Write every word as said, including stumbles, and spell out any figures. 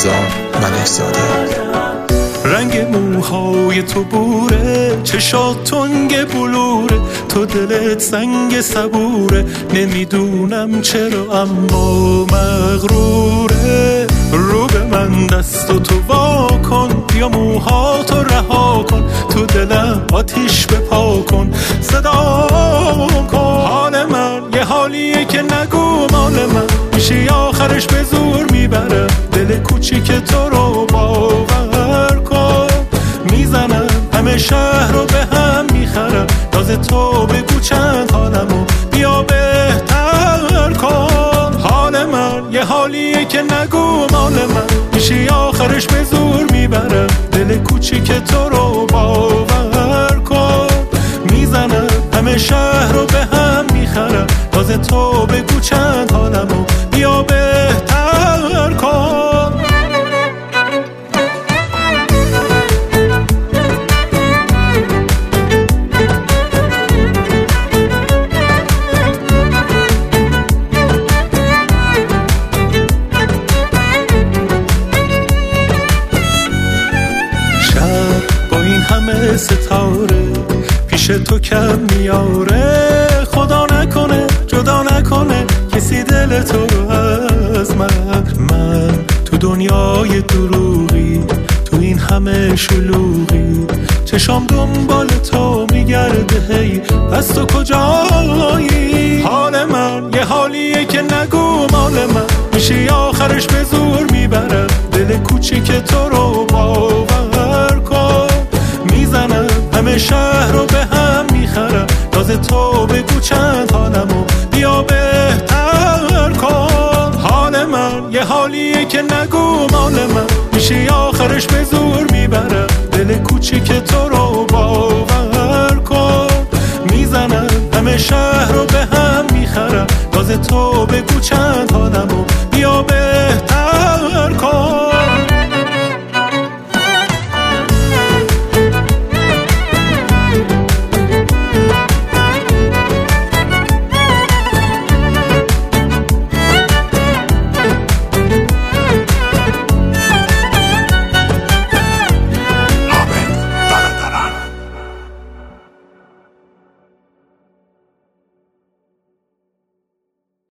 رضا ملک‌زاده. رنگ موهای تو بوره، چشات تنگ بلوره، تو دلت سنگ صبوره، نمیدونم چرا اما مغروره. رو به من دست و تو وا کن، بیا موهاتو رها کن، تو دلم آتیش بپا کن، صدا کن. حال من یه حالیه که نگو مال من، میشه آخرش به زور میبرم دل کوچیک تو رو باور کن. میزنم همه شهر رو به هم میخرم، راز تو بگو چند حالمو بیا بهتر کن. حال من یه حالیه که نگو مال من، میشه آخرش به زور میبرم دل کوچیک تو رو باور کن. میزنم همه شهر رو به هم میخرم، راز تو بگو چند حالمو بیا بهتر کن. همه ستاره پیش تو کم میاره، خدا نکنه جدا نکنه کسی دل تو رو از من. من تو دنیای دروغی، تو این همه شلوغی، چشام دنبال تو میگرده، هی پس تو کجایی؟ حال من یه حالیه که نگو مال من، میشه آخرش به زور میبرم دل کوچیک تو رو باور کن. میزنم همه شهر رو به هم میخرم، راز تو بگو چند حالمو بیا بهتر کن. حال من یه حالیه که نگو مال من، میشه آخرش به زور میبرم